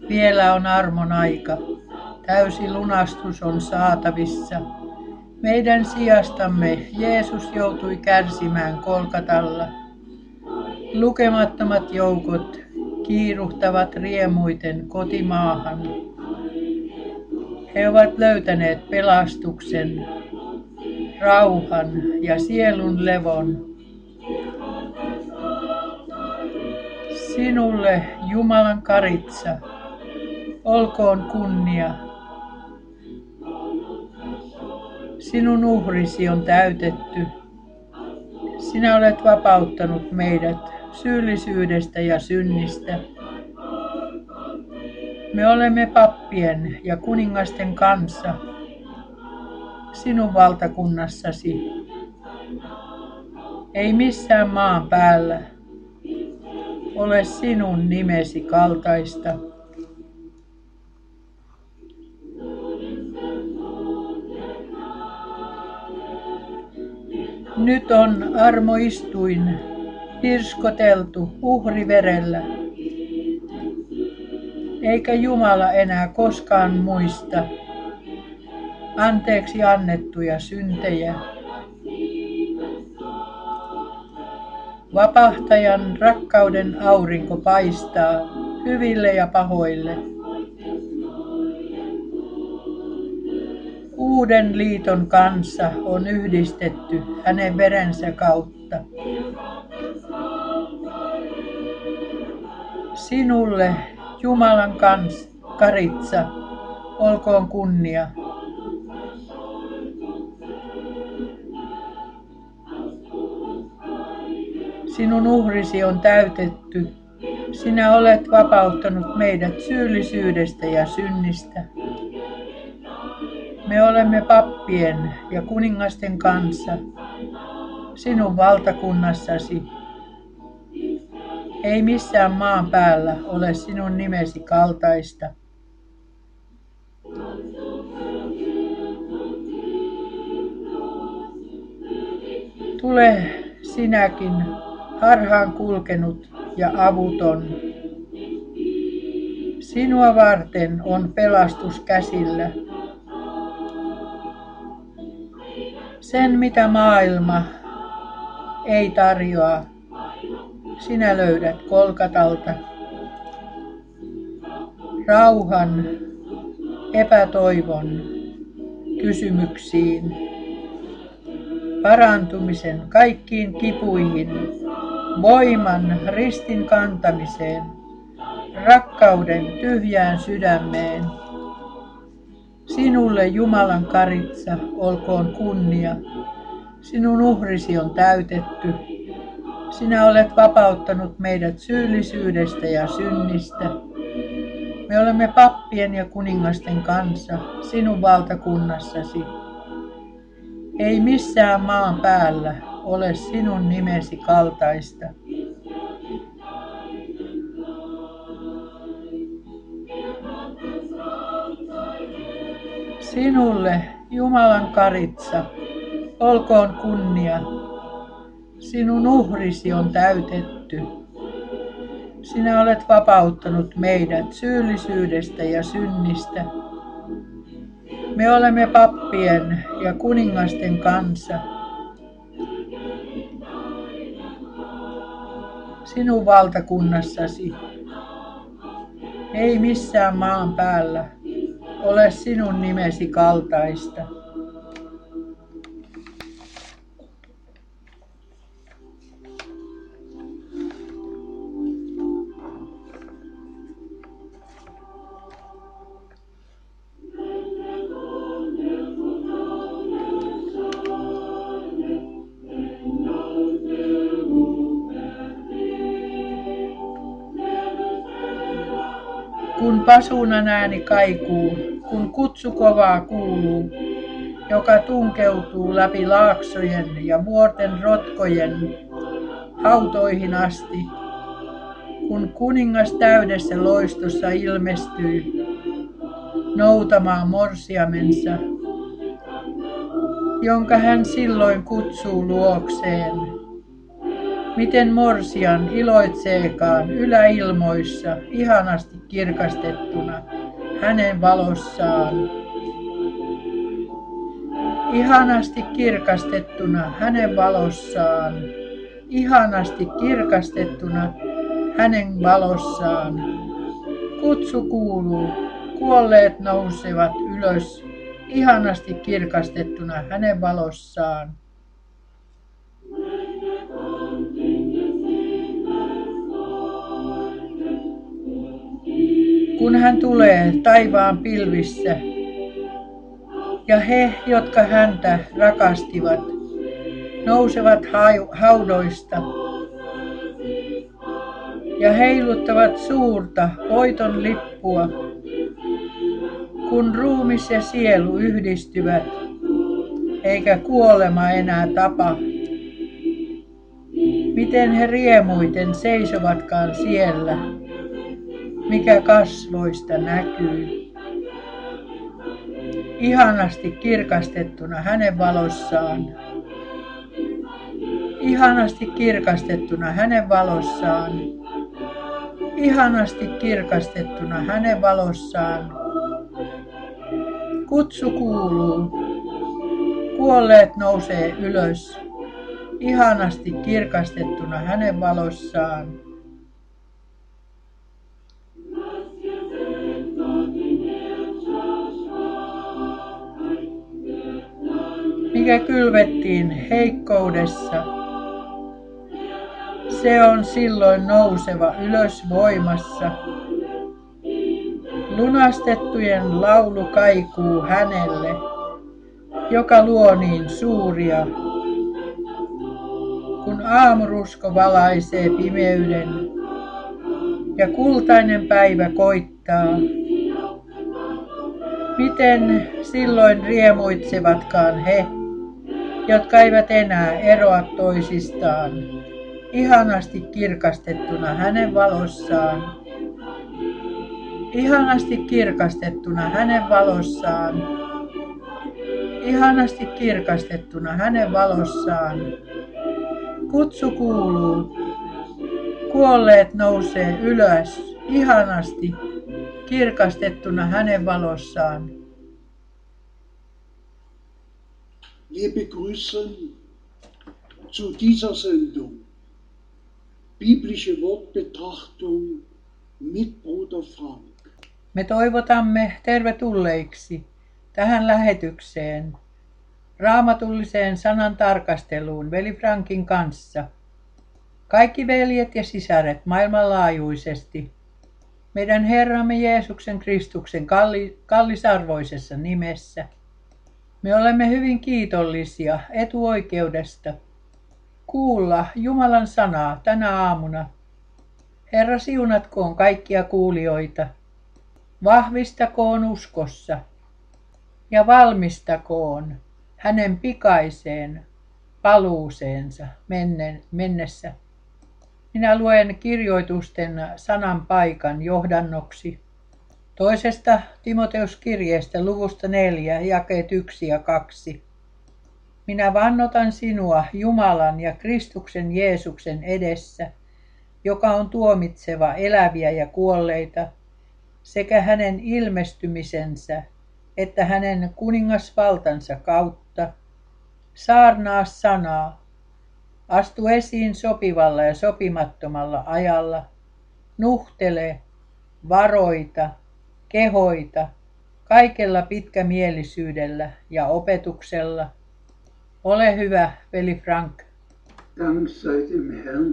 Vielä on armon aika. Täysi lunastus on saatavissa. Meidän sijastamme Jeesus joutui kärsimään Kolkatalla. Lukemattomat joukot kiiruhtavat riemuiten kotimaahan. He ovat löytäneet pelastuksen, rauhan ja sielun levon. Sinulle, Jumalan karitsa, olkoon kunnia. Sinun uhrisi on täytetty. Sinä olet vapauttanut meidät syyllisyydestä ja synnistä. Me olemme pappien ja kuningasten kanssa sinun valtakunnassasi. Ei missään maan päällä ole sinun nimesi kaltaista. Nyt on armoistuin pirskoteltu uhriverellä, eikä Jumala enää koskaan muista anteeksi annettuja syntejä. Vapahtajan rakkauden aurinko paistaa hyville ja pahoille. Uuden liiton kanssa on yhdistetty hänen verensä kautta. Sinulle, Jumalan karitsa, olkoon kunnia. Sinun uhrisi on täytetty. Sinä olet vapauttanut meidät syyllisyydestä ja synnistä. Me olemme pappien ja kuningasten kanssa sinun valtakunnassasi. Ei missään maan päällä ole sinun nimesi kaltaista. Tule sinäkin, harhaan kulkenut ja avuton. Sinua varten on pelastus käsillä. Sen mitä maailma ei tarjoa, sinä löydät Kolkatalta. Rauhan, epätoivon kysymyksiin, parantumisen kaikkiin kipuihin, voiman ristin kantamiseen, rakkauden tyhjään sydämeen. Sinulle, Jumalan karitsa, olkoon kunnia. Sinun uhrisi on täytetty. Sinä olet vapauttanut meidät syyllisyydestä ja synnistä. Me olemme pappien ja kuningasten kanssa sinun valtakunnassasi. Ei missään maan päällä ole sinun nimesi kaltaista. Sinulle, Jumalan karitsa, olkoon kunnia. Sinun uhrisi on täytetty. Sinä olet vapauttanut meidät syyllisyydestä ja synnistä. Me olemme pappien ja kuningasten kanssa sinun valtakunnassasi. Ei missään maan päällä ole sinun nimesi kaltaista. Kun pasuunan ääni kaikuu, kun kutsu kovaa kuuluu, joka tunkeutuu läpi laaksojen ja vuorten rotkojen hautoihin asti, kun kuningas täydessä loistossa ilmestyy noutamaan morsiamensa, jonka hän silloin kutsuu luokseen. Miten morsian iloitseekaan yläilmoissa ihanasti kirkastettuna hänen valossaan. Ihanasti kirkastettuna hänen valossaan. Ihanasti kirkastettuna hänen valossaan. Kutsu kuuluu, kuolleet nousevat ylös, ihanasti kirkastettuna hänen valossaan. Kun hän tulee taivaan pilvissä, ja he, jotka häntä rakastivat, nousevat haudoista ja heiluttavat suurta voiton lippua, kun ruumis ja sielu yhdistyvät, eikä kuolema enää tapa. Miten he riemuiten seisovatkaan siellä, mikä kasvoista näkyy. Ihanasti kirkastettuna hänen valossaan. Ihanasti kirkastettuna hänen valossaan. Ihanasti kirkastettuna hänen valossaan. Kutsu kuuluu. Kuolleet nousee ylös. Ihanasti kirkastettuna hänen valossaan. Mikä kylvettiin heikkoudessa, se on silloin nouseva ylös voimassa. Lunastettujen laulu kaikuu hänelle, joka luo niin suuria. Kun aamurusko valaisee pimeyden ja kultainen päivä koittaa, miten silloin riemuitsevatkaan he, jotka eivät enää eroa toisistaan, ihanasti kirkastettuna hänen valossaan. Ihanasti kirkastettuna hänen valossaan. Ihanasti kirkastettuna hänen valossaan. Kutsu kuuluu. Kuolleet nousee ylös, ihanasti kirkastettuna hänen valossaan. Wir begrüßen zu dieser Sendung biblische Wortbetrachtung mit Bruder Frank. Me toivotamme tervetulleiksi tähän lähetykseen, raamatulliseen sanan tarkasteluun veli Frankin kanssa. Kaikki veljet ja sisaret maailmanlaajuisesti, meidän Herramme Jeesuksen Kristuksen kallisarvoisessa nimessä. Me olemme hyvin kiitollisia etuoikeudesta kuulla Jumalan sanaa tänä aamuna. Herra, siunatkoon kaikkia kuulijoita, vahvistakoon uskossa ja valmistakoon hänen pikaiseen paluuseensa mennessä. Minä luen kirjoitusten sanan paikan johdannoksi toisesta Timoteuskirjeestä luvusta 4, jakeet 1 ja 2. Minä vannotan sinua Jumalan ja Kristuksen Jeesuksen edessä, joka on tuomitseva eläviä ja kuolleita, sekä hänen ilmestymisensä että hänen kuningasvaltansa kautta. Saarnaa sanaa, astu esiin sopivalla ja sopimattomalla ajalla, nuhtele, varoita, kehoita, kaikella pitkämielisyydellä ja opetuksella. Ole hyvä, veli Frank. Dank sei dem Herrn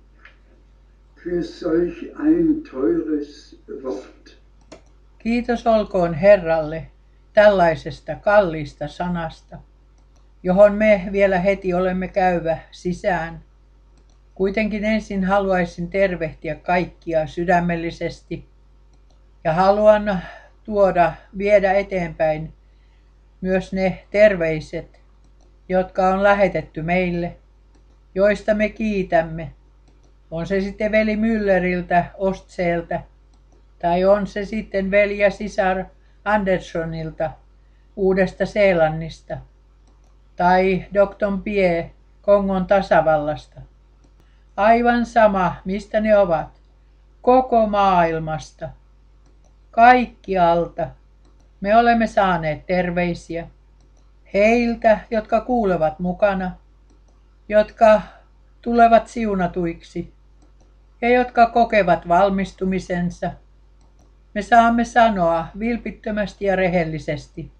für solch ein teures Wort. Kiitos olkoon Herralle tällaisesta kalliista sanasta, johon me vielä heti olemme käyvä sisään. Kuitenkin ensin haluaisin tervehtiä kaikkia sydämellisesti ja haluan viedä eteenpäin myös ne terveiset, jotka on lähetetty meille, joista me kiitämme. On se sitten veli Mülleriltä Ostseeltä tai on se sitten veli ja sisar Anderssonilta Uudesta Seelannista tai Dr. Pie Kongon tasavallasta. Aivan sama, mistä ne ovat. Koko maailmasta. Kaikkialta. Me olemme saaneet terveisiä. Heiltä, jotka kuulevat mukana, jotka tulevat siunatuiksi ja jotka kokevat valmistumisensa. Me saamme sanoa vilpittömästi ja rehellisesti,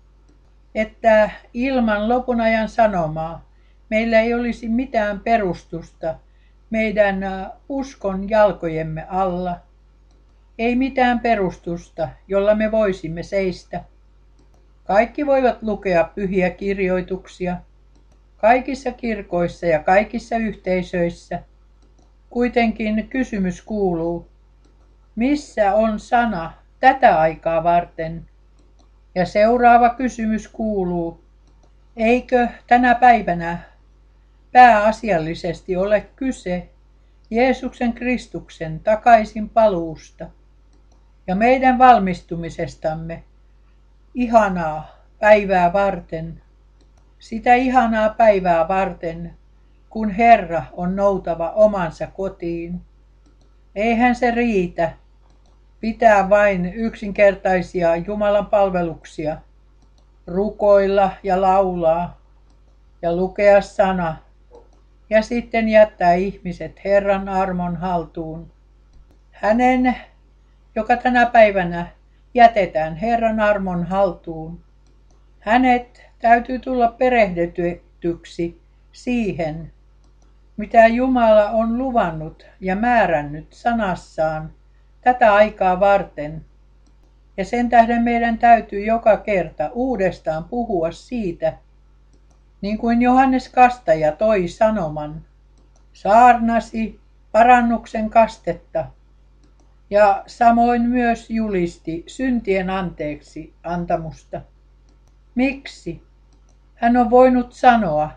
että ilman lopun ajan sanomaa meillä ei olisi mitään perustusta meidän uskon jalkojemme alla. Ei mitään perustusta, jolla me voisimme seistä. Kaikki voivat lukea pyhiä kirjoituksia, kaikissa kirkoissa ja kaikissa yhteisöissä. Kuitenkin kysymys kuuluu, missä on sana tätä aikaa varten? Ja seuraava kysymys kuuluu, eikö tänä päivänä pääasiallisesti ole kyse Jeesuksen Kristuksen takaisin paluusta ja meidän valmistumisestamme ihanaa päivää varten, sitä ihanaa päivää varten, kun Herra on noutava omansa kotiin. Eihän se riitä pitää vain yksinkertaisia Jumalan palveluksia, rukoilla ja laulaa ja lukea sana ja sitten jättää ihmiset Herran armon haltuun. Hänen, joka tänä päivänä jätetään Herran armon haltuun. Hänet täytyy tulla perehdytetyksi siihen, mitä Jumala on luvannut ja määrännyt sanassaan tätä aikaa varten. Ja sen tähden meidän täytyy joka kerta uudestaan puhua siitä, niin kuin Johannes Kastaja toi sanoman, saarnasi parannuksen kastetta ja samoin myös julisti syntien anteeksi antamusta. Miksi? Hän on voinut sanoa,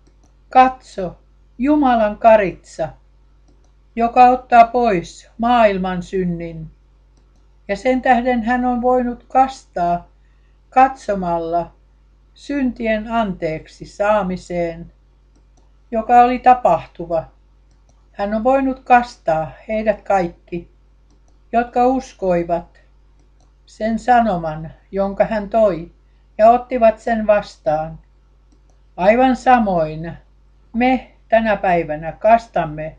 katso, Jumalan karitsa, joka ottaa pois maailman synnin. Ja sen tähden hän on voinut kastaa katsomalla syntien anteeksi saamiseen, joka oli tapahtuva. Hän on voinut kastaa heidät kaikki, jotka uskoivat sen sanoman, jonka hän toi, ja ottivat sen vastaan. Aivan samoin me tänä päivänä kastamme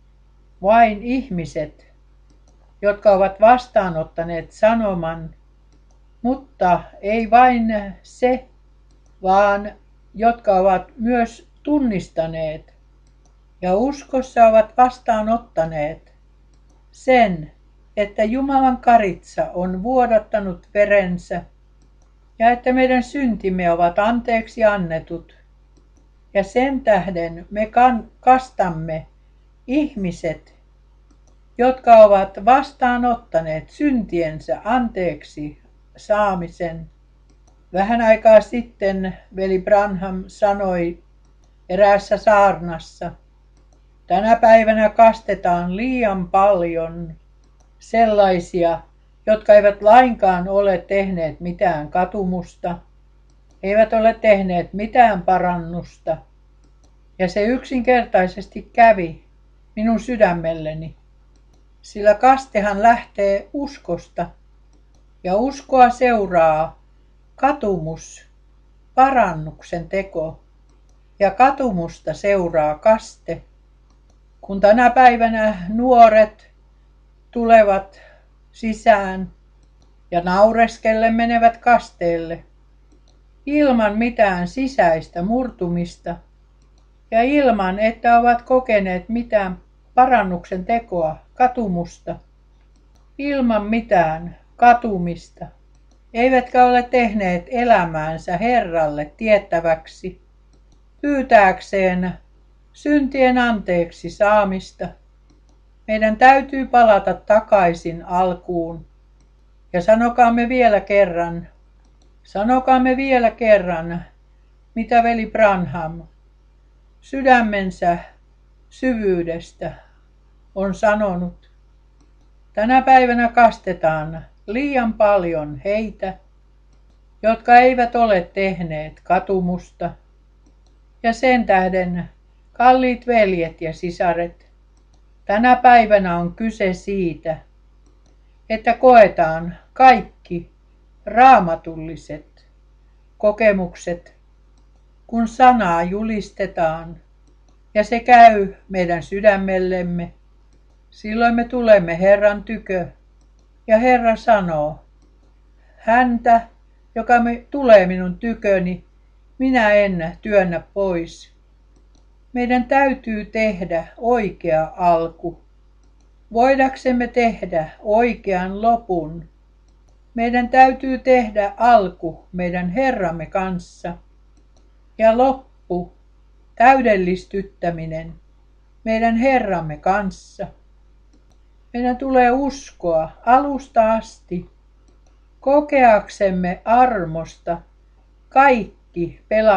vain ihmiset, jotka ovat vastaanottaneet sanoman, mutta ei vain se, vaan jotka ovat myös tunnistaneet ja uskossa ovat vastaanottaneet sen, että Jumalan karitsa on vuodattanut verensä ja että meidän syntimme ovat anteeksi annetut. Ja sen tähden me kastamme ihmiset, jotka ovat vastaanottaneet syntiensä anteeksi saamisen. Vähän aikaa sitten veli Branham sanoi eräässä saarnassa, tänä päivänä kastetaan liian paljon sellaisia, jotka eivät lainkaan ole tehneet mitään katumusta, eivät ole tehneet mitään parannusta. Ja se yksinkertaisesti kävi minun sydämelleni, sillä kastehan lähtee uskosta ja uskoa seuraa katumus, parannuksen teko ja katumusta seuraa kaste. Kun tänä päivänä nuoret tulevat sisään ja naureskellen menevät kasteelle ilman mitään sisäistä murtumista ja ilman, että ovat kokeneet mitään parannuksen tekoa, katumusta, ilman mitään katumista, eivätkä ole tehneet elämäänsä Herralle tiettäväksi, pyytääkseen syntien anteeksi saamista. Meidän täytyy palata takaisin alkuun ja sanokaamme vielä kerran, mitä veli Branham sydämensä syvyydestä on sanonut. Tänä päivänä kastetaan liian paljon heitä, jotka eivät ole tehneet katumusta. Ja sen tähden, kalliit veljet ja sisaret, Tänä päivänä on kyse siitä, että koetaan kaikki raamatulliset kokemukset, kun sanaa julistetaan ja se käy meidän sydämellemme. Silloin me tulemme Herran tykö ja Herra sanoo, häntä, joka tulee minun tyköni, minä en työnnä pois. Meidän täytyy tehdä oikea alku. Voidaksemme tehdä oikean lopun, meidän täytyy tehdä alku meidän Herramme kanssa ja loppu, täydellistyttäminen meidän Herramme kanssa. Meidän tulee uskoa alusta asti, kokeaksemme armosta kaikki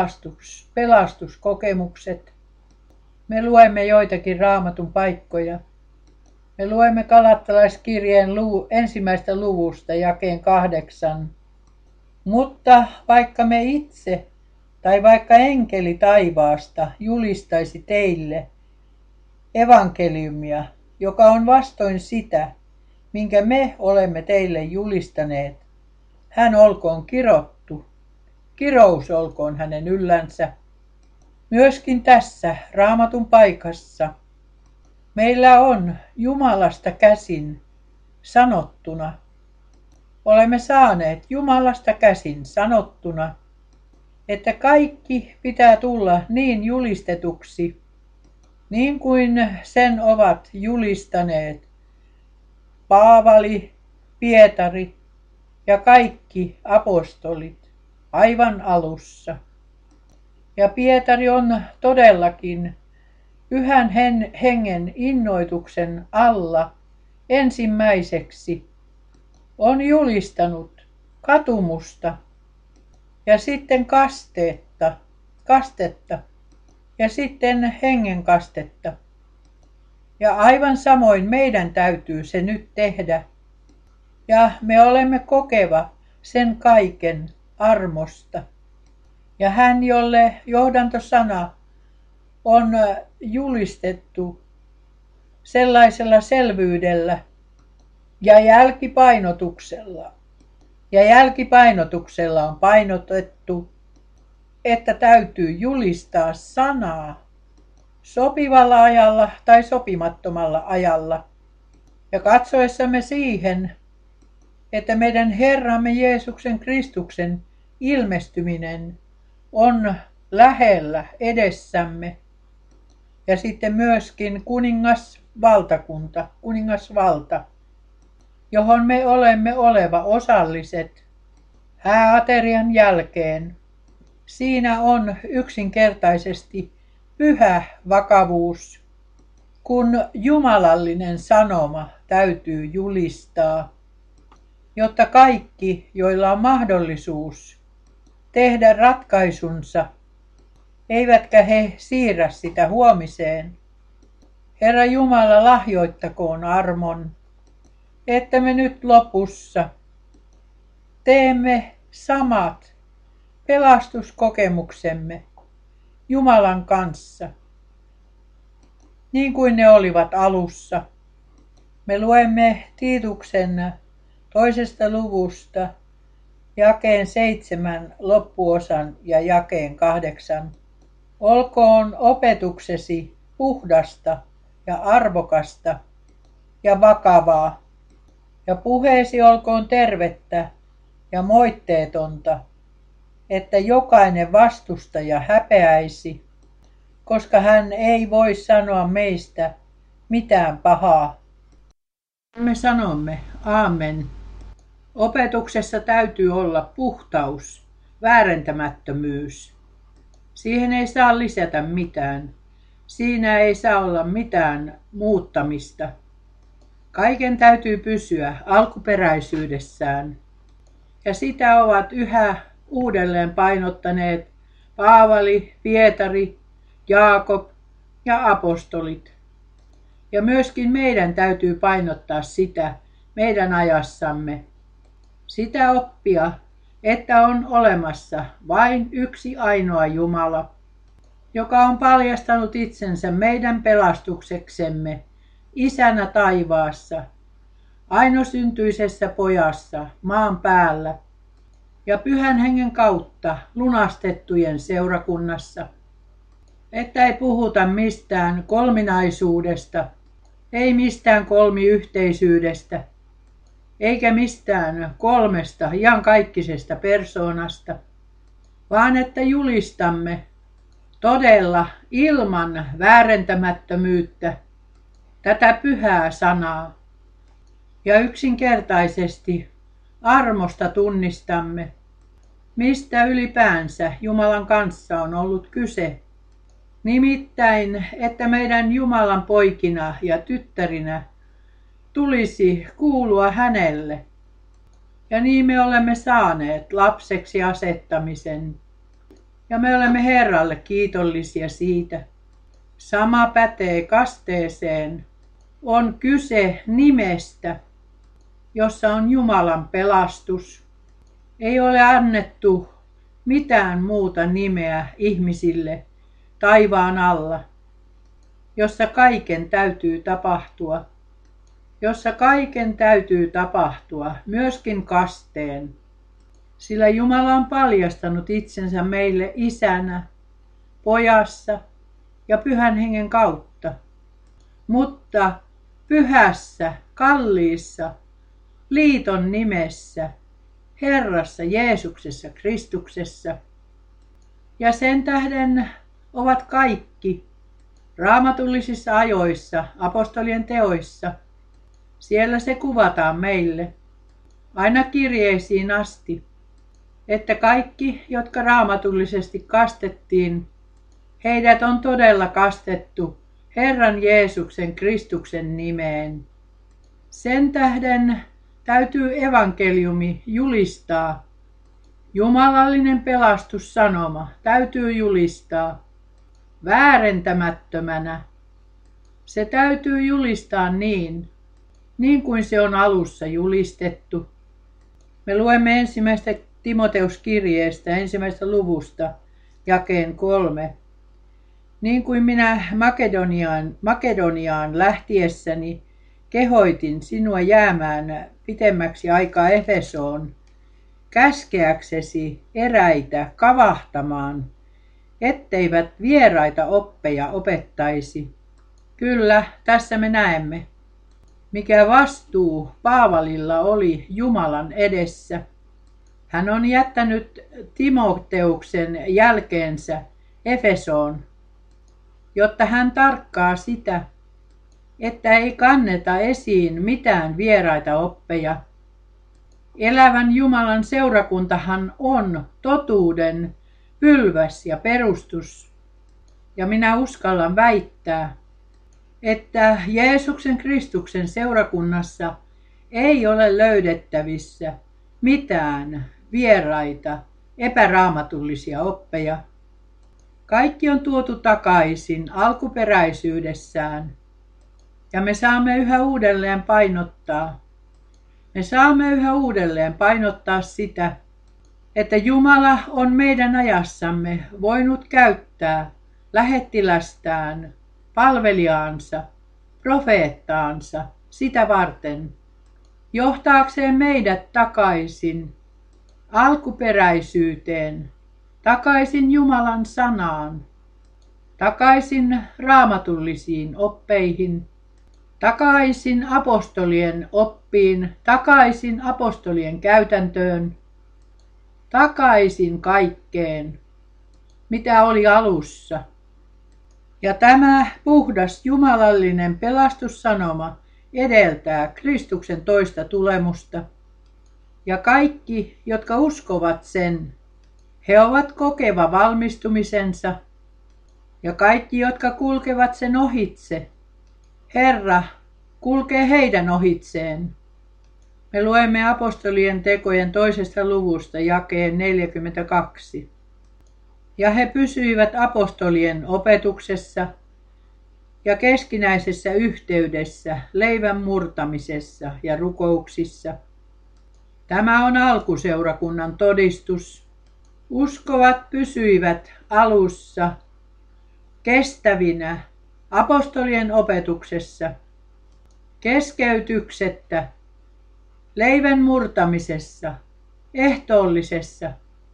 pelastuskokemukset. Me luemme joitakin Raamatun paikkoja. Me luemme Galattalaiskirjeen 1. luvusta jakeen 8. Mutta vaikka me itse tai vaikka enkeli taivaasta julistaisi teille evankeliumia, joka on vastoin sitä, minkä me olemme teille julistaneet, hän olkoon kirottu, kirous olkoon hänen yllänsä. Myöskin tässä Raamatun paikassa meillä on Jumalasta käsin sanottuna. Olemme saaneet Jumalasta käsin sanottuna, että kaikki pitää tulla niin julistetuksi, niin kuin sen ovat julistaneet Paavali, Pietari ja kaikki apostolit aivan alussa. Ja Pietari on todellakin Pyhän Hengen innoituksen alla ensimmäiseksi on julistanut katumusta ja sitten kastetta ja sitten hengen kastetta. Ja aivan samoin meidän täytyy se nyt tehdä. Ja me olemme kokeva sen kaiken armosta. Ja hän, jolle johdantosana on julistettu sellaisella selvyydellä ja jälkipainotuksella. Ja jälkipainotuksella on painotettu, että täytyy julistaa sanaa sopivalla ajalla tai sopimattomalla ajalla. Ja katsoessamme siihen, että meidän Herramme Jeesuksen Kristuksen ilmestyminen on lähellä edessämme. Ja sitten myöskin kuningasvalta, johon me olemme oleva osalliset hääaterian jälkeen. Siinä on yksinkertaisesti pyhä vakavuus, kun jumalallinen sanoma täytyy julistaa, jotta kaikki, joilla on mahdollisuus tehdä ratkaisunsa, eivätkä he siirrä sitä huomiseen. Herra Jumala lahjoittakoon armon, että me nyt lopussa teemme samat pelastuskokemuksemme Jumalan kanssa, niin kuin ne olivat alussa. Me luemme Tiituksen 2. luvusta jakeen 7 loppuosan ja jakeen 8. Olkoon opetuksesi puhdasta ja arvokasta ja vakavaa, ja puheesi olkoon tervettä ja moitteetonta, että jokainen vastustaja häpeäisi, koska hän ei voi sanoa meistä mitään pahaa. Me sanomme aamen. Opetuksessa täytyy olla puhtaus, väärentämättömyys. Siihen ei saa lisätä mitään. Siinä ei saa olla mitään muuttamista. Kaiken täytyy pysyä alkuperäisyydessään. Ja sitä ovat yhä uudelleen painottaneet Paavali, Pietari, Jaakob ja apostolit. Ja myöskin meidän täytyy painottaa sitä meidän ajassamme. Sitä oppia, että on olemassa vain yksi ainoa Jumala, joka on paljastanut itsensä meidän pelastukseksemme Isänä taivaassa, ainoasyntyisessä pojassa maan päällä ja Pyhän Hengen kautta lunastettujen seurakunnassa. Että ei puhuta mistään kolminaisuudesta, ei mistään kolmiyhteisyydestä, eikä mistään kolmesta iankaikkisesta persoonasta, vaan että julistamme todella ilman väärentämättömyyttä tätä pyhää sanaa. Ja yksinkertaisesti armosta tunnistamme, mistä ylipäänsä Jumalan kanssa on ollut kyse. Nimittäin, että meidän Jumalan poikina ja tyttärinä tulisi kuulua hänelle. Ja niin me olemme saaneet lapseksi asettamisen. Ja me olemme Herralle kiitollisia siitä. Sama pätee kasteeseen. On kyse nimestä, jossa on Jumalan pelastus. Ei ole annettu mitään muuta nimeä ihmisille taivaan alla, jossa kaiken täytyy tapahtua. Jossa kaiken täytyy tapahtua, myöskin kasteen. Sillä Jumala on paljastanut itsensä meille isänä, pojassa ja Pyhän Hengen kautta. Mutta pyhässä, kalliissa, liiton nimessä, Herrassa Jeesuksessa Kristuksessa. Ja sen tähden ovat kaikki raamatullisissa ajoissa, apostolien teoissa. Siellä se kuvataan meille, aina kirjeisiin asti, että kaikki, jotka raamatullisesti kastettiin, heidät on todella kastettu Herran Jeesuksen Kristuksen nimeen. Sen tähden täytyy evankeliumi julistaa. Jumalallinen pelastussanoma täytyy julistaa väärentämättömänä. Se täytyy julistaa niin kuin se on alussa julistettu. Me luemme ensimmäistä Timoteuskirjeestä, ensimmäistä luvusta, jakeen 3. Niin kuin minä Makedoniaan lähtiessäni kehoitin sinua jäämään pitemmäksi aikaa Efesoon, käskeäksesi eräitä kavahtamaan, etteivät vieraita oppeja opettaisi. Kyllä, tässä me näemme, mikä vastuu Paavalilla oli Jumalan edessä. Hän on jättänyt Timoteuksen jälkeensä Efesoon, jotta hän tarkkaa sitä, että ei kanneta esiin mitään vieraita oppeja. Elävän Jumalan seurakuntahan on totuuden pylväs ja perustus. Ja minä uskallan väittää, että Jeesuksen Kristuksen seurakunnassa ei ole löydettävissä mitään vieraita, epäraamatullisia oppeja. Kaikki on tuotu takaisin alkuperäisyydessään. Ja me saamme yhä uudelleen painottaa. Me saamme yhä uudelleen painottaa sitä, että Jumala on meidän ajassamme voinut käyttää lähettilästään, palvelijaansa, profeettaansa sitä varten, johtaakseen meidät takaisin alkuperäisyyteen, takaisin Jumalan sanaan, takaisin raamatullisiin oppeihin, takaisin apostolien oppiin, takaisin apostolien käytäntöön, takaisin kaikkeen, mitä oli alussa. Ja tämä puhdas jumalallinen pelastussanoma edeltää Kristuksen toista tulemusta. Ja kaikki, jotka uskovat sen, he ovat kokeva valmistumisensa. Ja kaikki, jotka kulkevat sen ohitse, Herra kulkee heidän ohitseen. Me luemme apostolien tekojen 2. luvusta jakeen 42. Ja he pysyivät apostolien opetuksessa ja keskinäisessä yhteydessä, leivän murtamisessa ja rukouksissa. Tämä on alkuseurakunnan todistus. Uskovat pysyivät alussa kestävinä apostolien opetuksessa keskeytyksettä, leivän murtamisessa, ehtoollisessa,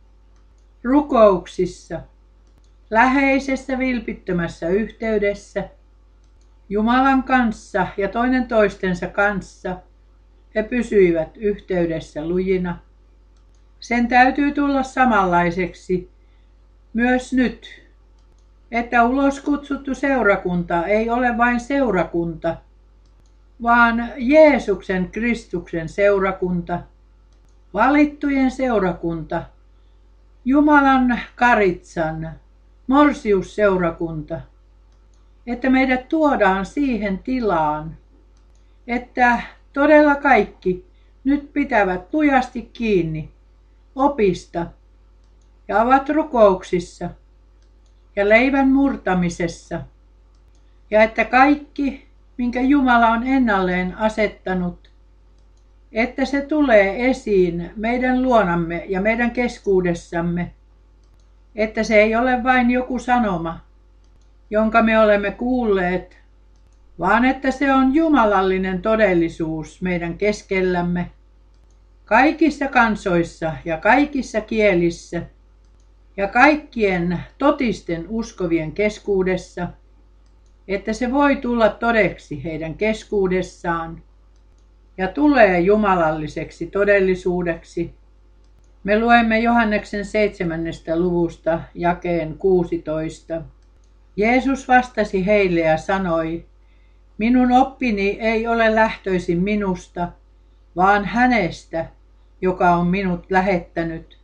rukouksissa, läheisessä vilpittömässä yhteydessä, Jumalan kanssa ja toinen toistensa kanssa he pysyivät yhteydessä lujina. Sen täytyy tulla samanlaiseksi myös nyt, että uloskutsuttu seurakunta ei ole vain seurakunta, vaan Jeesuksen Kristuksen seurakunta, valittujen seurakunta, Jumalan karitsan, morsiusseurakunta, että meidät tuodaan siihen tilaan, että todella kaikki nyt pitävät lujasti kiinni opista ja ovat rukouksissa ja leivän murtamisessa, ja että kaikki, minkä Jumala on ennalleen asettanut, että se tulee esiin meidän luonamme ja meidän keskuudessamme, että se ei ole vain joku sanoma, jonka me olemme kuulleet, vaan että se on jumalallinen todellisuus meidän keskellämme, kaikissa kansoissa ja kaikissa kielissä ja kaikkien totisten uskovien keskuudessa, että se voi tulla todeksi heidän keskuudessaan ja tulee jumalalliseksi todellisuudeksi. Me luemme Johanneksen 7. luvusta jakeen 16. Jeesus vastasi heille ja sanoi, minun oppini ei ole lähtöisin minusta, vaan hänestä, joka on minut lähettänyt.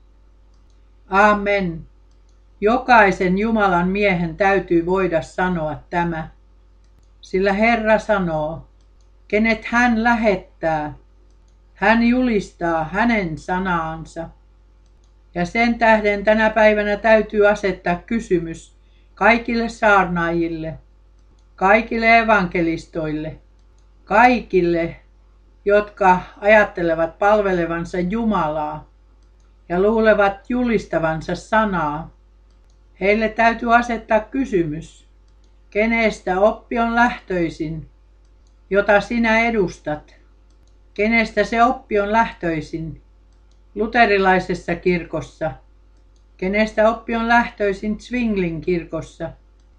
Amen. Jokaisen Jumalan miehen täytyy voida sanoa tämä, sillä Herra sanoo, kenet hän lähettää, hän julistaa hänen sanaansa. Ja sen tähden tänä päivänä täytyy asettaa kysymys kaikille saarnaajille, kaikille evankelistoille, kaikille, jotka ajattelevat palvelevansa Jumalaa ja luulevat julistavansa sanaa. Heille täytyy asettaa kysymys, kenestä oppi on lähtöisin, jota sinä edustat, kenestä se oppi on lähtöisin luterilaisessa kirkossa, kenestä oppi on lähtöisin Zwinglin kirkossa,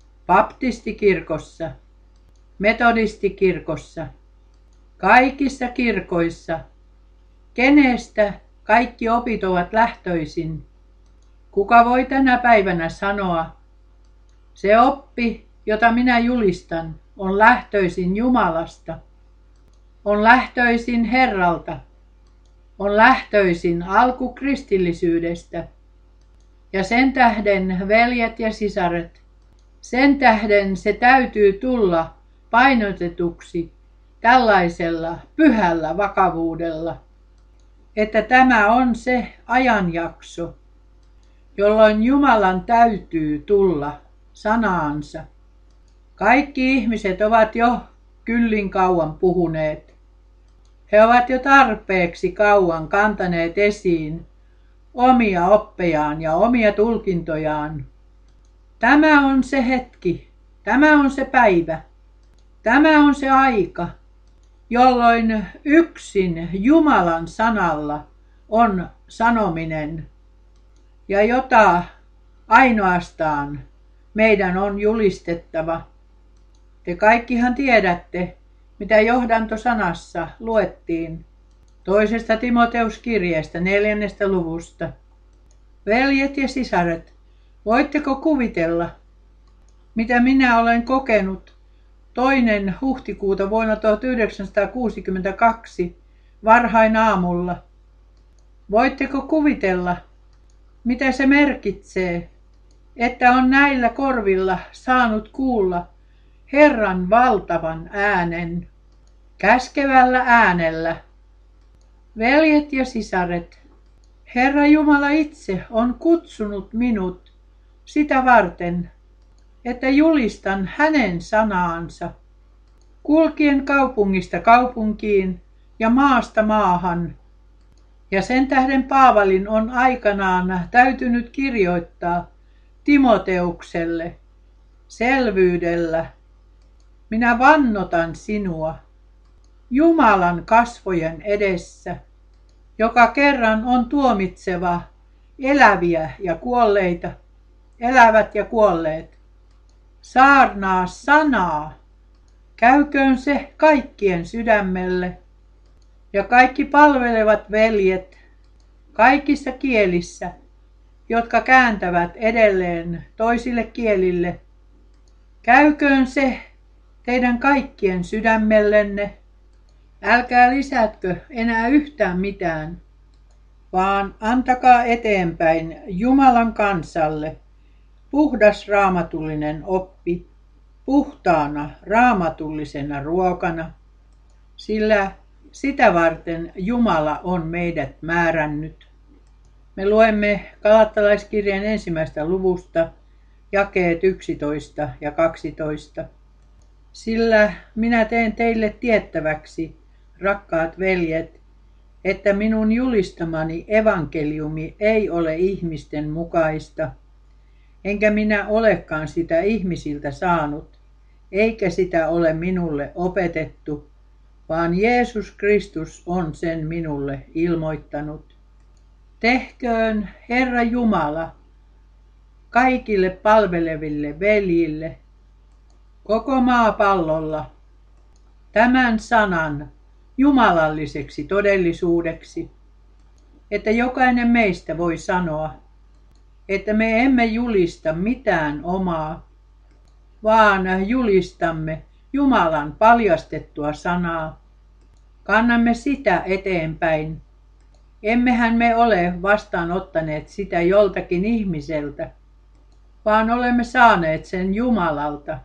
baptistikirkossa, metodistikirkossa, kaikissa kirkoissa, kenestä kaikki opit ovat lähtöisin. Kuka voi tänä päivänä sanoa, se oppi, jota minä julistan, on lähtöisin Jumalasta, on lähtöisin Herralta, on lähtöisin alkukristillisyydestä. Ja sen tähden, veljet ja sisaret, sen tähden se täytyy tulla painotetuksi tällaisella pyhällä vakavuudella, että tämä on se ajanjakso, jolloin Jumalan täytyy tulla sanaansa. Kaikki ihmiset ovat jo kyllin kauan puhuneet. He ovat jo tarpeeksi kauan kantaneet esiin omia oppejaan ja omia tulkintojaan. Tämä on se hetki, tämä on se päivä, tämä on se aika, jolloin yksin Jumalan sanalla on sanominen ja jota ainoastaan meidän on julistettava. Te kaikkihan tiedätte, mitä johdantosanassa luettiin 2. Timoteuskirjeestä 4. luvusta. Veljet ja sisaret, voitteko kuvitella, mitä minä olen kokenut 2. huhtikuuta vuonna 1962 varhain aamulla? Voitteko kuvitella, mitä se merkitsee, että on näillä korvilla saanut kuulla Herran valtavan äänen, käskevällä äänellä? Veljet ja sisaret, Herra Jumala itse on kutsunut minut sitä varten, että julistan hänen sanaansa, kulkien kaupungista kaupunkiin ja maasta maahan. Ja sen tähden Paavalin on aikanaan täytynyt kirjoittaa Timoteukselle selvyydellä, minä vannotan sinua, Jumalan kasvojen edessä, joka kerran on tuomitseva eläviä ja kuolleita, elävät ja kuolleet. Saarnaa sanaa, käyköön se kaikkien sydämelle, ja kaikki palvelevat veljet kaikissa kielissä, jotka kääntävät edelleen toisille kielille. Käyköön se teidän kaikkien sydämellenne, älkää lisätkö enää yhtään mitään, vaan antakaa eteenpäin Jumalan kansalle puhdas raamatullinen oppi, puhtaana raamatullisena ruokana, sillä sitä varten Jumala on meidät määrännyt. Me luemme Galattalaiskirjeen 1. luvusta jakeet 11 ja 12. Sillä minä teen teille tiettäväksi, rakkaat veljet, että minun julistamani evankeliumi ei ole ihmisten mukaista, enkä minä olekaan sitä ihmisiltä saanut, eikä sitä ole minulle opetettu, vaan Jeesus Kristus on sen minulle ilmoittanut. Tehköön Herra Jumala kaikille palveleville veljille koko maapallolla tämän sanan jumalalliseksi todellisuudeksi, että jokainen meistä voi sanoa, että me emme julista mitään omaa, vaan julistamme Jumalan paljastettua sanaa. Kannamme sitä eteenpäin. Emmehän me ole vastaanottaneet sitä joltakin ihmiseltä, vaan olemme saaneet sen Jumalalta,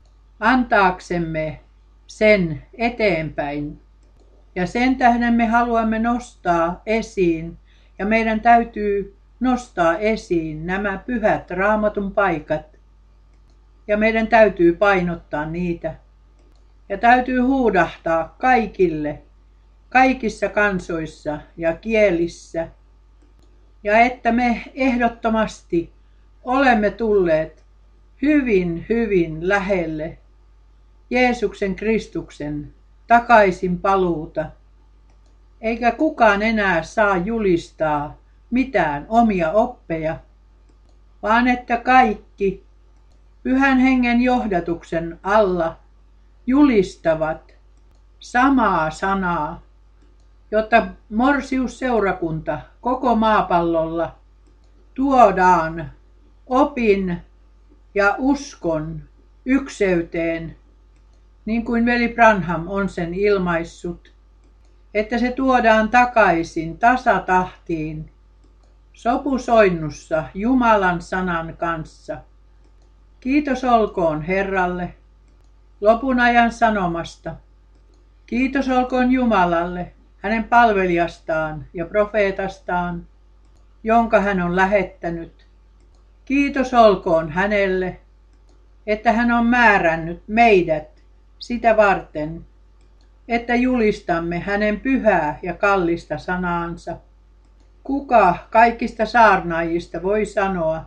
antaaksemme sen eteenpäin. Ja sen tähden me haluamme nostaa esiin, ja meidän täytyy nostaa esiin nämä pyhät Raamatun paikat. Ja meidän täytyy painottaa niitä. Ja täytyy huudahtaa kaikille, kaikissa kansoissa ja kielissä. Ja että me ehdottomasti olemme tulleet hyvin, hyvin lähelle Jeesuksen Kristuksen takaisin paluuta. Eikä kukaan enää saa julistaa mitään omia oppeja, vaan että kaikki Pyhän Hengen johdatuksen alla julistavat samaa sanaa, jotta Morsiusseurakunta koko maapallolla tuodaan opin ja uskon ykseyteen, niin kuin veli Branham on sen ilmaissut, että se tuodaan takaisin tasatahtiin, sopusoinnussa Jumalan sanan kanssa. Kiitos olkoon Herralle lopun ajan sanomasta. Kiitos olkoon Jumalalle hänen palvelijastaan ja profeetastaan, jonka hän on lähettänyt. Kiitos olkoon hänelle, että hän on määrännyt meidät sitä varten, että julistamme hänen pyhää ja kallista sanaansa. Kuka kaikista saarnaajista voi sanoa,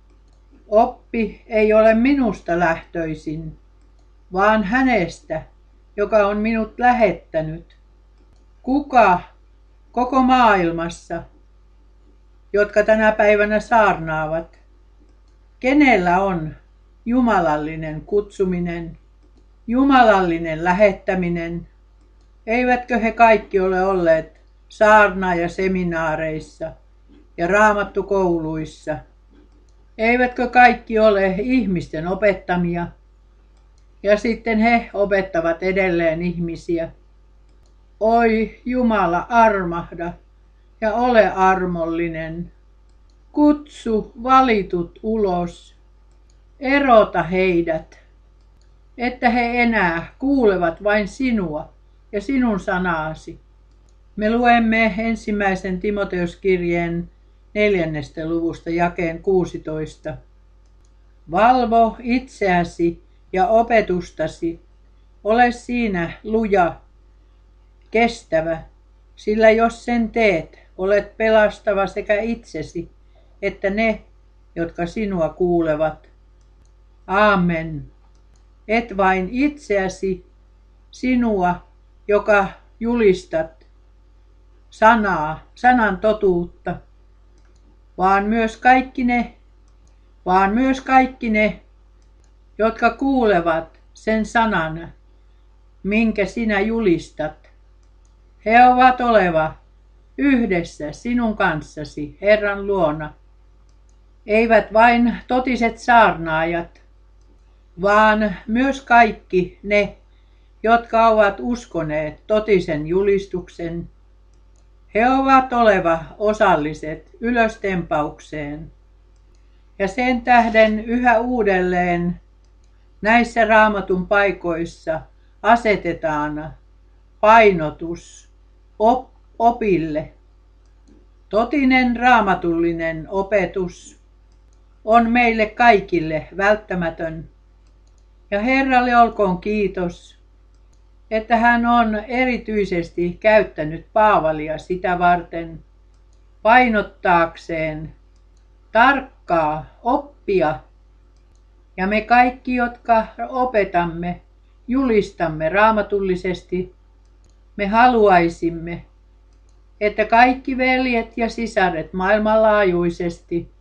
oppi ei ole minusta lähtöisin, vaan hänestä, joka on minut lähettänyt. Kuka koko maailmassa, jotka tänä päivänä saarnaavat, kenellä on jumalallinen kutsuminen, jumalallinen lähettäminen, eivätkö he kaikki ole olleet saarnaajaseminaareissa ja raamattukouluissa? Eivätkö kaikki ole ihmisten opettamia? Ja sitten he opettavat edelleen ihmisiä. Oi Jumala, armahda ja ole armollinen. Kutsu valitut ulos. Erota heidät, että he enää kuulevat vain sinua ja sinun sanaasi. Me luemme 1. Timoteuskirjeen 4. luvusta jakeen 16. Valvo itseäsi ja opetustasi, ole siinä luja, kestävä, sillä jos sen teet, olet pelastava sekä itsesi että ne, jotka sinua kuulevat. Aamen. Et vain itseäsi, sinua joka julistat sanan totuutta, vaan myös kaikki ne, jotka kuulevat sen sanan, minkä sinä julistat. He ovat oleva yhdessä sinun kanssasi Herran luona. Eivät vain totiset saarnaajat, vaan myös kaikki ne, jotka ovat uskoneet totisen julistuksen. He ovat oleva osalliset ylöstempaukseen. Ja sen tähden yhä uudelleen näissä Raamatun paikoissa asetetaan painotus opille. Totinen raamatullinen opetus on meille kaikille välttämätön. Ja Herralle olkoon kiitos, että hän on erityisesti käyttänyt Paavalia sitä varten painottaakseen tarkkaa oppia. Ja me kaikki, jotka opetamme, julistamme raamatullisesti, me haluaisimme, että kaikki veljet ja sisaret maailmanlaajuisesti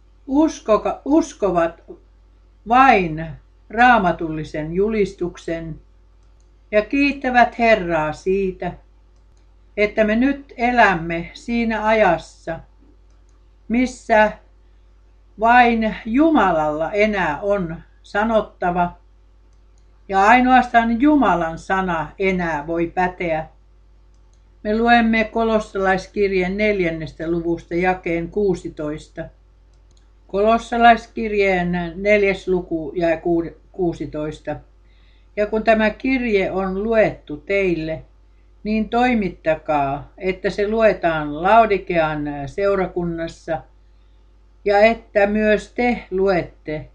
uskovat vain raamatullisen julistuksen ja kiittävät Herraa siitä, että me nyt elämme siinä ajassa, missä vain Jumalalla enää on sanottava ja ainoastaan Jumalan sana enää voi päteä. Me luemme Kolossalaiskirjeen 4. luvusta jakeen 16. Kolossalaiskirjeen 4. luku ja 16. Ja kun tämä kirje on luettu teille, niin toimittakaa, että se luetaan Laodikean seurakunnassa ja että myös te luette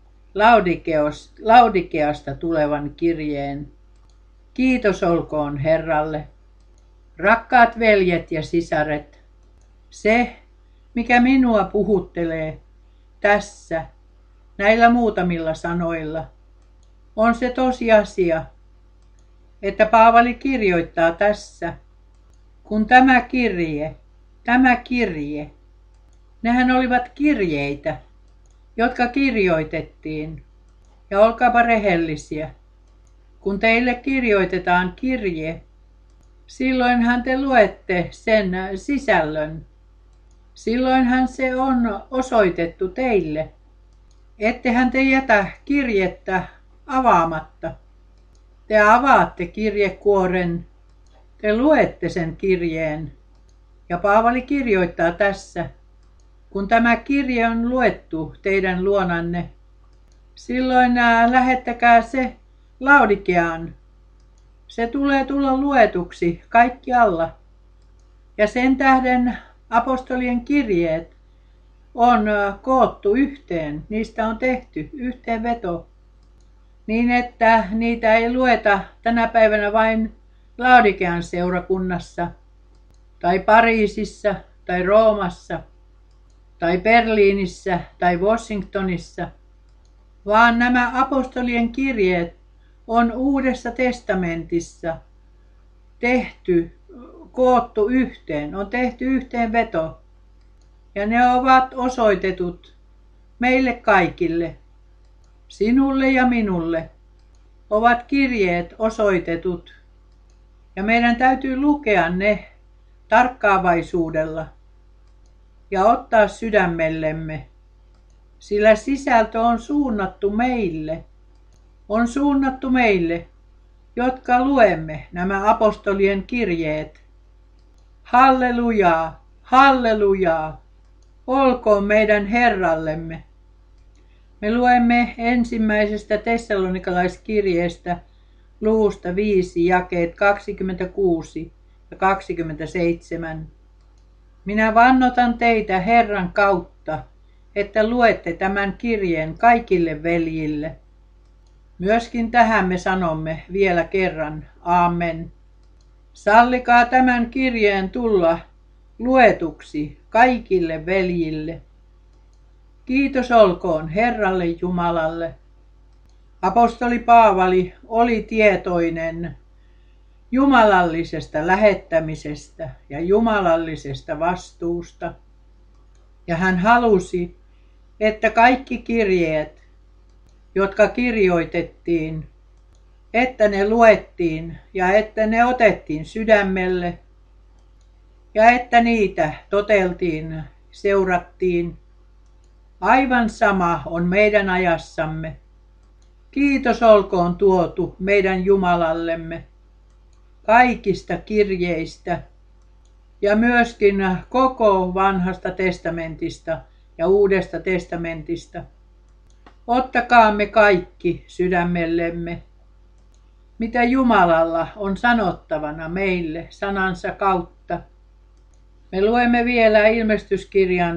Laodikeasta tulevan kirjeen. Kiitos olkoon Herralle. Rakkaat veljet ja sisaret, se, mikä minua puhuttelee tässä näillä muutamilla sanoilla, on se tosiasia, että Paavali kirjoittaa tässä, kun tämä kirje, nehän olivat kirjeitä, jotka kirjoitettiin, ja olkaapa rehellisiä. Kun teille kirjoitetaan kirje, silloinhan te luette sen sisällön. Silloinhan se on osoitettu teille. Ettehän te jätä kirjettä avaamatta. Te avaatte kirjekuoren, te luette sen kirjeen. Ja Paavali kirjoittaa tässä, kun tämä kirje on luettu teidän luonanne, silloin lähettäkää se Laodikeaan. Se tulee tulla luetuksi kaikkialla. Ja sen tähden apostolien kirjeet on koottu yhteen, niistä on tehty yhteenveto, niin että niitä ei lueta tänä päivänä vain Laodikean seurakunnassa, tai Pariisissa, tai Roomassa, tai Berliinissä, tai Washingtonissa, vaan nämä apostolien kirjeet on Uudessa testamentissa koottu yhteen, on tehty yhteenveto. Ja ne ovat osoitetut meille kaikille, sinulle ja minulle, ovat kirjeet osoitetut. Ja meidän täytyy lukea ne tarkkaavaisuudella ja ottaa sydämellemme, sillä sisältö on suunnattu meille. On suunnattu meille, jotka luemme nämä apostolien kirjeet. Hallelujaa, hallelujaa, olkoon meidän Herrallemme. Me luemme ensimmäisestä tessalonikalaiskirjeestä luvusta 5 jakeet 26 ja 27. Minä vannotan teitä Herran kautta, että luette tämän kirjeen kaikille veljille. Myöskin tähän me sanomme vielä kerran, aamen. Sallikaa tämän kirjeen tulla luetuksi kaikille veljille. Kiitos olkoon Herralle Jumalalle. Apostoli Paavali oli tietoinen jumalallisesta lähettämisestä ja jumalallisesta vastuusta. Ja hän halusi, että kaikki kirjeet, jotka kirjoitettiin, että ne luettiin ja että ne otettiin sydämelle ja että niitä toteltiin, seurattiin. Aivan sama on meidän ajassamme. Kiitos olkoon tuotu meidän Jumalallemme kaikista kirjeistä ja myöskin koko Vanhasta testamentista ja Uudesta testamentista. Ottakaamme kaikki sydämellemme, mitä Jumalalla on sanottavana meille sanansa kautta. Me luemme vielä Ilmestyskirjan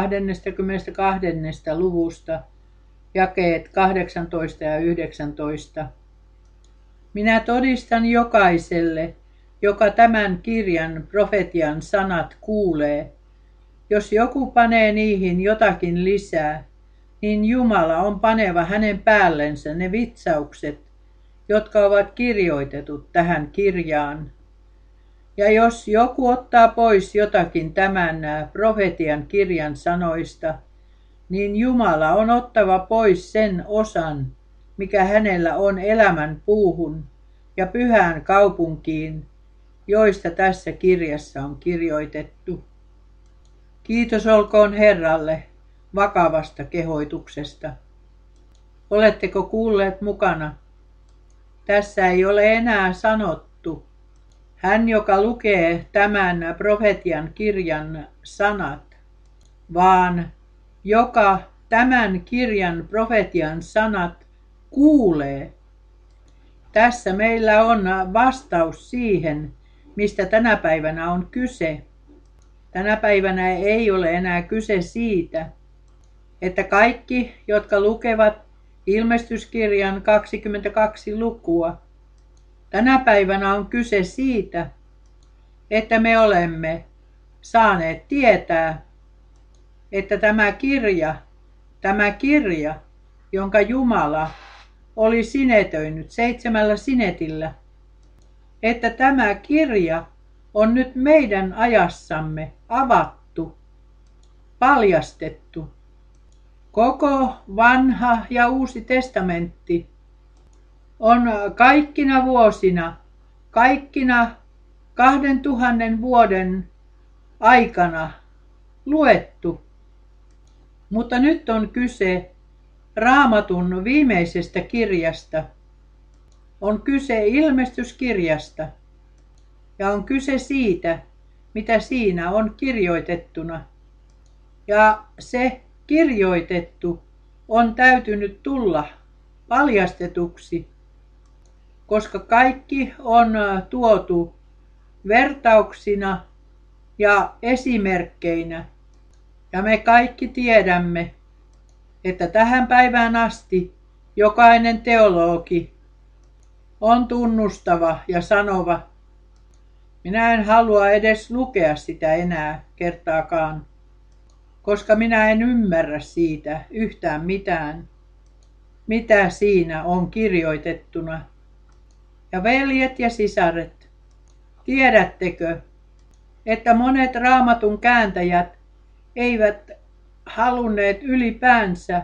22. luvusta, jakeet 18 ja 19. Minä todistan jokaiselle, joka tämän kirjan profetian sanat kuulee. Jos joku panee niihin jotakin lisää, niin Jumala on paneva hänen päällensä ne vitsaukset, jotka ovat kirjoitetut tähän kirjaan. Ja jos joku ottaa pois jotakin tämän profetian kirjan sanoista, niin Jumala on ottava pois sen osan, mikä hänellä on elämän puuhun ja pyhään kaupunkiin, joista tässä kirjassa on kirjoitettu. Kiitos olkoon Herralle vakavasta kehoituksesta. Oletteko kuulleet mukana? Tässä ei ole enää sanottu. Hän, joka lukee tämän profetian kirjan sanat, vaan joka tämän kirjan profetian sanat kuulee. Tässä meillä on vastaus siihen, mistä tänä päivänä on kyse. Tänä päivänä ei ole enää kyse siitä, että kaikki, jotka lukevat Ilmestyskirjan 22 lukua, tänä päivänä on kyse siitä, että me olemme saaneet tietää, että tämä kirja, jonka Jumala oli sinetöinyt 7 sinetillä, että tämä kirja on nyt meidän ajassamme avattu, paljastettu. Koko Vanha ja Uusi testamentti on kaikkina vuosina, kaikkina 2000 vuoden aikana luettu. Mutta nyt on kyse Raamatun viimeisestä kirjasta. On kyse ilmestyskirjasta ja on kyse siitä, mitä siinä on kirjoitettuna. Ja se kirjoitettu on täytynyt tulla paljastetuksi, koska kaikki on tuotu vertauksina ja esimerkkeinä. Ja me kaikki tiedämme, että tähän päivään asti jokainen teologi on tunnustava ja sanova, minä en halua edes lukea sitä enää kertaakaan, koska minä en ymmärrä siitä yhtään mitään, mitä siinä on kirjoitettuna. Ja veljet ja sisaret, tiedättekö, että monet Raamatun kääntäjät eivät halunneet ylipäänsä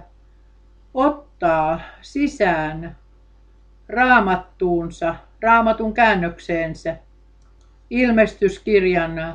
ottaa sisään Raamattuunsa, Raamatun käännökseensä, Ilmestyskirjan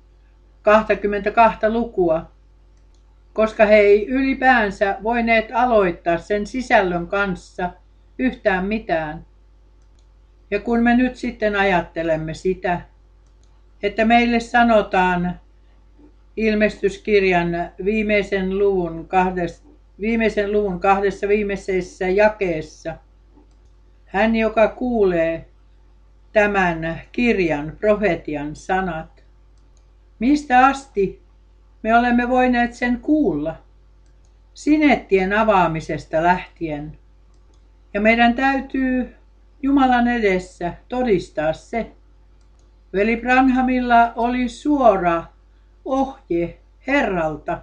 22 lukua, koska he ei ylipäänsä voineet aloittaa sen sisällön kanssa yhtään mitään. Ja kun me nyt sitten ajattelemme sitä, että meille sanotaan Ilmestyskirjan viimeisen luvun kahdessa viimeisessä jakeessa, hän, joka kuulee tämän kirjan profetian sanat, mistä asti me olemme voineet sen kuulla? Sinettien avaamisesta lähtien. Ja meidän täytyy Jumalan edessä todistaa se. Veli Branhamilla oli suora ohje Herralta,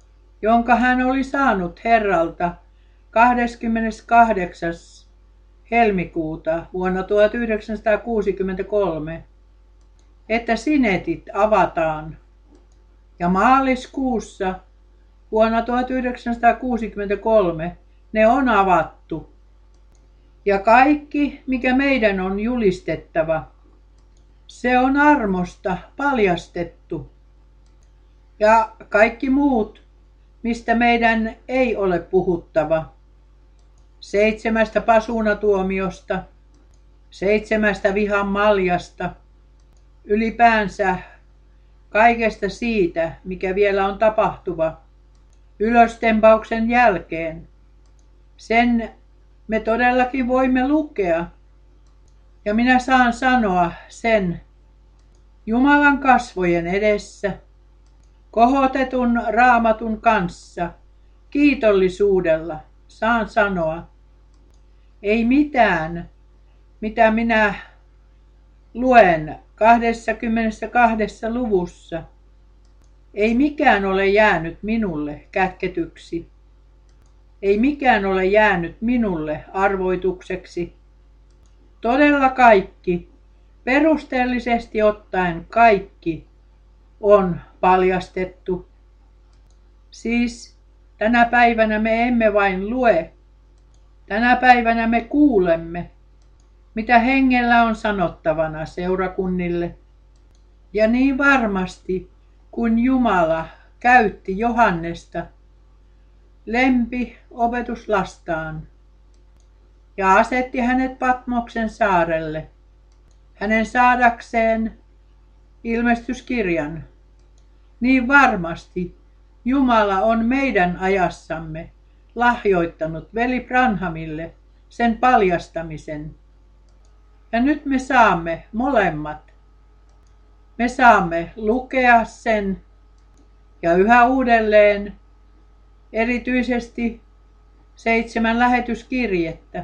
jonka hän oli saanut Herralta 28. helmikuuta vuonna 1963, että sinetit avataan, ja maaliskuussa vuonna 1963 ne on avattu. Ja kaikki, mikä meidän on julistettava, se on armosta paljastettu. Ja kaikki muut, mistä meidän ei ole puhuttava, 7 pasunatuomiosta, 7 vihan maljasta, ylipäänsä kaikesta siitä, mikä vielä on tapahtuva ylöstempauksen jälkeen. Sen me todellakin voimme lukea. Ja minä saan sanoa sen Jumalan kasvojen edessä, kohotetun raamatun kanssa, kiitollisuudella saan sanoa. Ei mitään, mitä minä luen 22 luvussa. Ei mikään ole jäänyt minulle kätketyksi. Ei mikään ole jäänyt minulle arvoitukseksi. Todella kaikki, perusteellisesti ottaen kaikki, on paljastettu. Siis tänä päivänä me emme vain lue. Tänä päivänä me kuulemme, mitä hengellä on sanottavana seurakunnille. Ja niin varmasti, kun Jumala käytti Johannesta lempi opetuslastaan ja asetti hänet Patmoksen saarelle, hänen saadakseen ilmestyskirjan, niin varmasti Jumala on meidän ajassamme lahjoittanut veli Branhamille sen paljastamisen. Ja nyt me saamme molemmat. Me saamme lukea sen ja yhä uudelleen, erityisesti 7 lähetyskirjettä.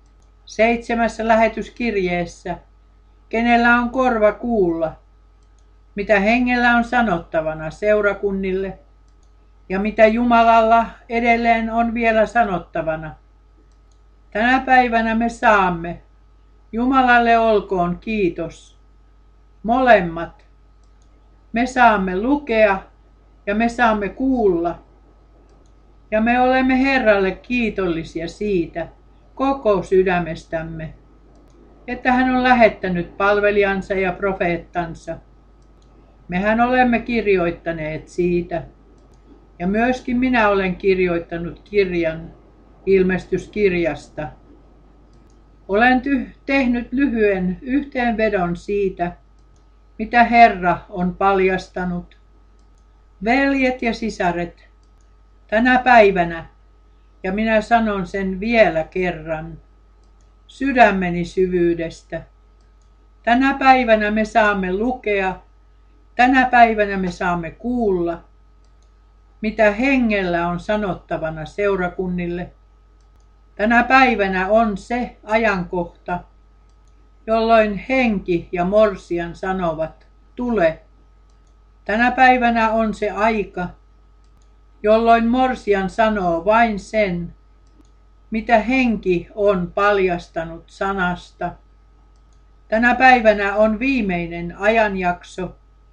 7 lähetyskirjeessä, kenellä on korva kuulla, mitä hengellä on sanottavana seurakunnille ja mitä Jumalalla edelleen on vielä sanottavana. Tänä päivänä me saamme, Jumalalle olkoon kiitos, molemmat. Me saamme lukea ja me saamme kuulla. Ja me olemme Herralle kiitollisia siitä koko sydämestämme, että hän on lähettänyt palvelijansa ja profeettansa. Mehän olemme kirjoittaneet siitä. Ja myöskin minä olen kirjoittanut kirjan ilmestyskirjasta. Olen tehnyt lyhyen yhteenvedon siitä, mitä Herra on paljastanut. Veljet ja sisaret, tänä päivänä, ja minä sanon sen vielä kerran, sydämeni syvyydestä. Tänä päivänä me saamme lukea, tänä päivänä me saamme kuulla, mitä hengellä on sanottavana seurakunnille. Tänä päivänä on se ajankohta, jolloin henki ja morsian sanovat, tule. Tänä päivänä on se aika, jolloin morsian sanoo vain sen, mitä henki on paljastanut sanasta. Tänä päivänä on viimeinen ajanjakso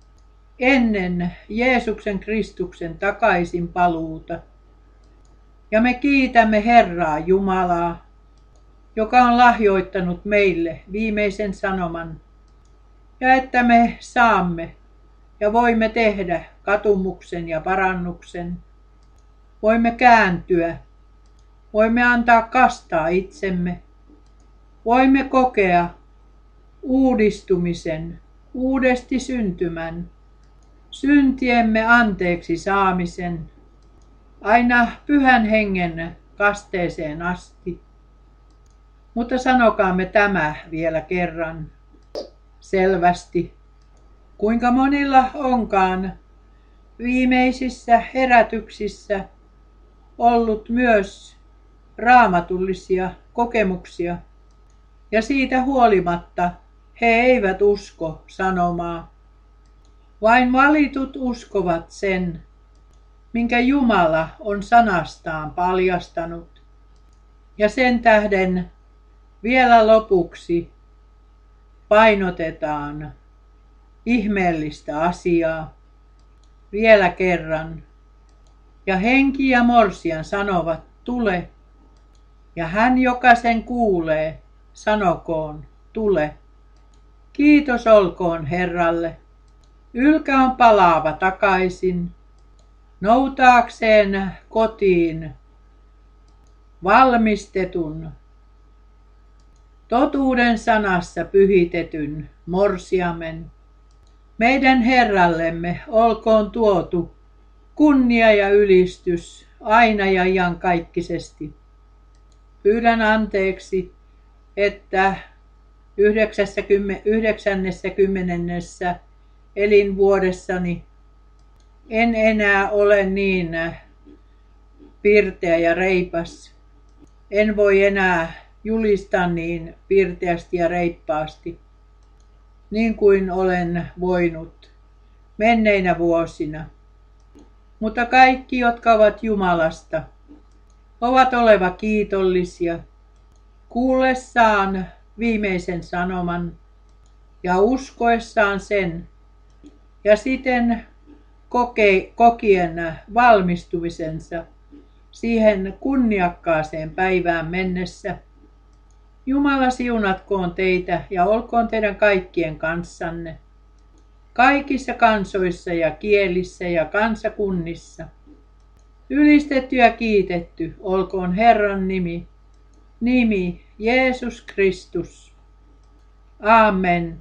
ennen Jeesuksen Kristuksen takaisin paluuta. Ja me kiitämme Herraa Jumalaa, joka on lahjoittanut meille viimeisen sanoman, ja että me saamme ja voimme tehdä katumuksen ja parannuksen. Voimme kääntyä, voimme antaa kastaa itsemme, voimme kokea uudistumisen, uudesti syntymän, syntiemme anteeksi saamisen, aina Pyhän Hengen kasteeseen asti. Mutta sanokaamme tämä vielä kerran selvästi, kuinka monilla onkaan viimeisissä herätyksissä ollut myös raamatullisia kokemuksia, ja siitä huolimatta he eivät usko sanomaa. Vain valitut uskovat sen, minkä Jumala on sanastaan paljastanut. Ja sen tähden Vielä lopuksi painotetaan ihmeellistä asiaa vielä kerran. Ja henki ja morsian sanovat, tule. Ja hän, joka sen kuulee, sanokoon, tule. Kiitos olkoon Herralle. Ylkä on palaava takaisin, noutaakseen kotiin valmistetun, totuuden sanassa pyhitetyn morsiamen. Meidän Herrallemme olkoon tuotu kunnia ja ylistys aina ja iankaikkisesti. Pyydän anteeksi, että 90. elinvuodessani en enää ole niin pirteä ja reipas. En voi enää julistaa niin pirteästi ja reippaasti, niin kuin olen voinut menneinä vuosina. Mutta kaikki, jotka ovat Jumalasta, ovat oleva kiitollisia kuullessaan viimeisen sanoman ja uskoessaan sen ja siten kokien valmistumisensa siihen kunniakkaaseen päivään mennessä. Jumala siunatkoon teitä ja olkoon teidän kaikkien kanssanne, kaikissa kansoissa ja kielissä ja kansakunnissa. Ylistetty ja kiitetty olkoon Herran nimi Jeesus Kristus. Amen.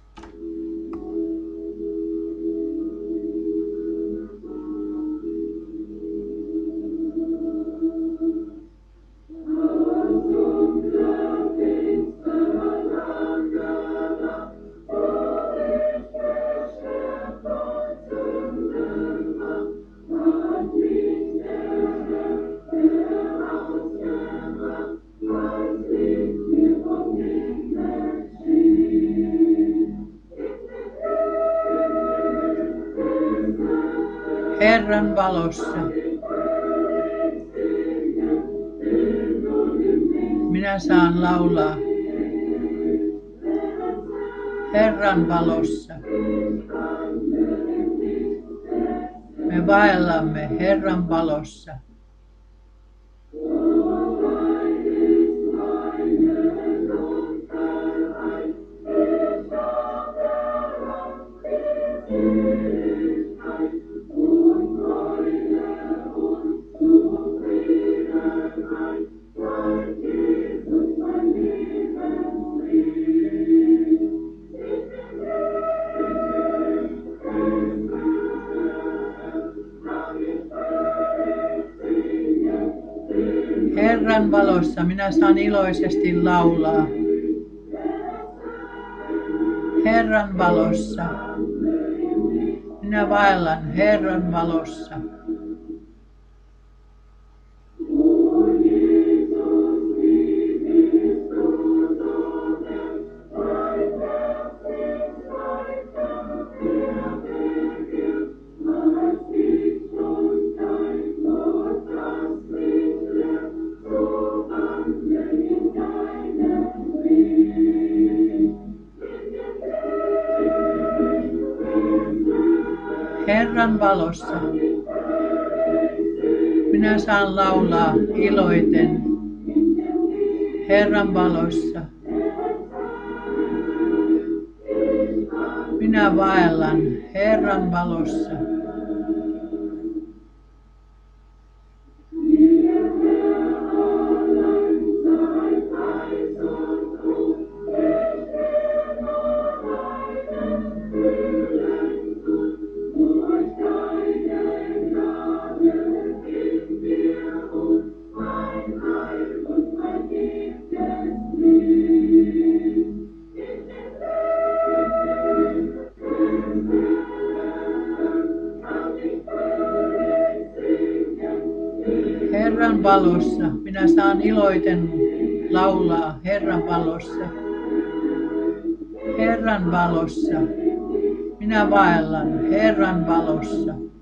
Herran valossa. Minä saan laulaa Herran valossa. Me vaellamme Herran valossa. Herran valossa minä saan iloisesti laulaa. Herran valossa. Minä vaellan Herran valossa. Herran valossa. Minä saan laulaa iloiten Herran valossa. Minä vaellan Herran valossa. Herran valossa. Minä saan iloiten laulaa Herran valossa. Herran valossa. Minä vaellan Herran valossa.